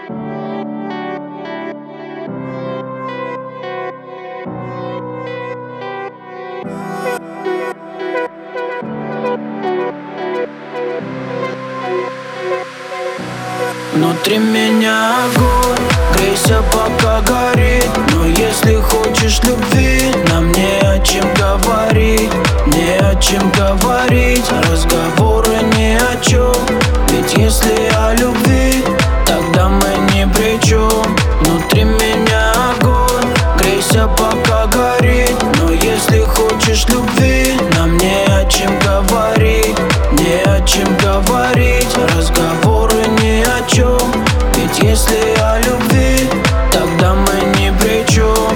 Внутри меня огонь, грейся пока горит. Но если хочешь любви, нам не о чем говорить. Не о чем говорить, разговоры ни о чем. Ведь если о любви, тогда мы ни при чем. Внутри меня огонь, грейся пока горит. Но если хочешь любви, нам не о чем говорить. Не о чем говорить, разговоры ни о чем. Ведь если о любви, тогда мы ни при чем.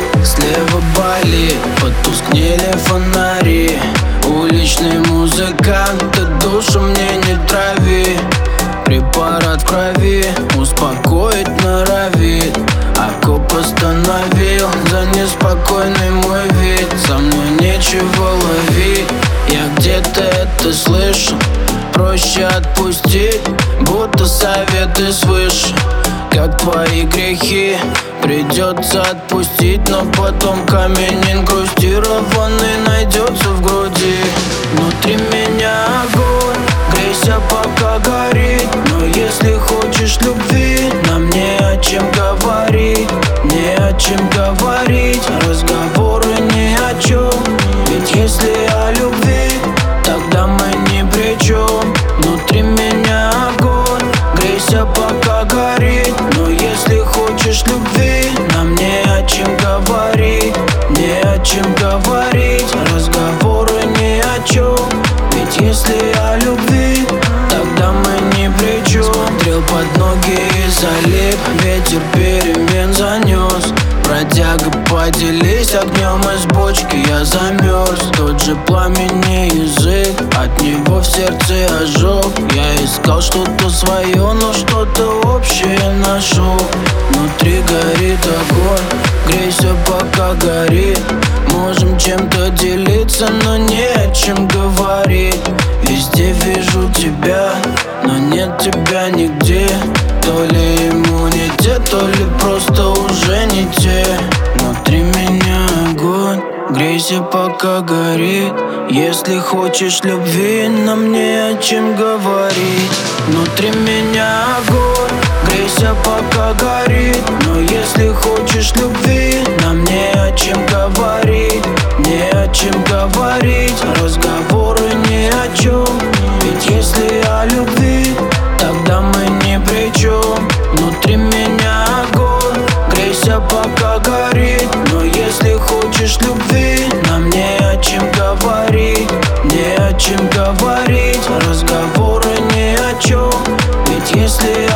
Слева болит, потускнели фонари. Уличный музыкант, ты душу мне не трави. Препарат в крови успокоить норовит. Окоп остановил за неспокойный мой вид. Со мной нечего ловить, я где-то это слышал. Проще отпустить, будто советы свыше. Как твои грехи придется отпустить, но потом камень инкрустированный найдется в груди. Внутри меня огонь, грейся пока горит. Но если хочешь любви, нам не о чем говорить. Не о чем говорить, разговоры ни о чем. Ведь если о любви, тогда мы ни при чем. Внутри меня огонь, грейся пока горит. Но если хочешь любви, нам не о чем говорить. Не о чем говорить, разговоры ни о чем. Ведь если о любви, тогда мы ни при чем. Смотрел под ноги и залип, ветер перемен занес. Бродяга, поделись огнем из бочки, я замерз. Тот же пламенный язык, от него в сердце ожог. Я искал что-то свое, но что-то общее нашел. Внутри горит огонь, грейся пока горит. Можем чем-то делиться, но не о чем говорить. Везде вижу тебя, но нет тебя нигде. То ли иммунитет, то ли просто уже не те. Внутри меня огонь, грейся пока горит. Если хочешь любви, нам не о чем говорить. Внутри меня огонь, грейся пока горит. Но если хочешь любви, нам не о чем говорить. Не о чем говорить, разговоры ни о чем. Ведь если о любви, тогда мы ни при чем. Внутри меня огонь, грейся пока горит. Но если хочешь любви, нам не о чем говорить. Не о чем говорить, разговоры ни о чем. Ведь если